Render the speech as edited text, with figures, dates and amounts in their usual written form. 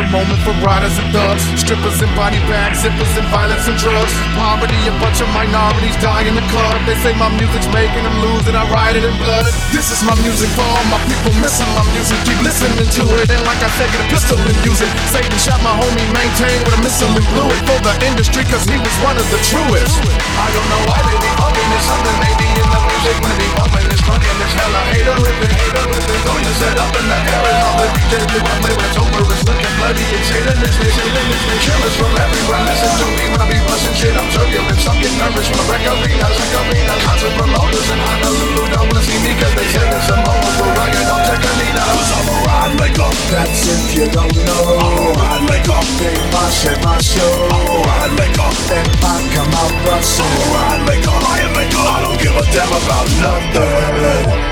moment for riders and thugs, strippers and body bags, zippers and violence and drugs. Poverty, a bunch of minorities die in the club. They say my music's making them lose and I ride it in blood. This is my music for all my people missing my music. Keep listening to it, and like I said, get a pistol and use it. Satan shot my homie, maintain with a missile and blew it for the industry, cause he was one of the truest. I don't know why they be bumping this, something they be in the music when they be bumping this, funny and this hella hater with it, throw your set up in the air and all the DJs do I play when it's over, it's looking bloody, it's satanistic, killers from everywhere, listen to me when I be busting shit, I'm turbulent, some get nervous when I wreck arenas, concert promoters in Honolulu don't wanna see me cause they say there's some hoes for riot on Tecanina. Cause I'm a ride maker, that's if you don't know. I'm a ride maker, they mosh at my show. I'm a ride maker, then I come out bustin'. I'm a ride maker, I don't give a damn about nothing.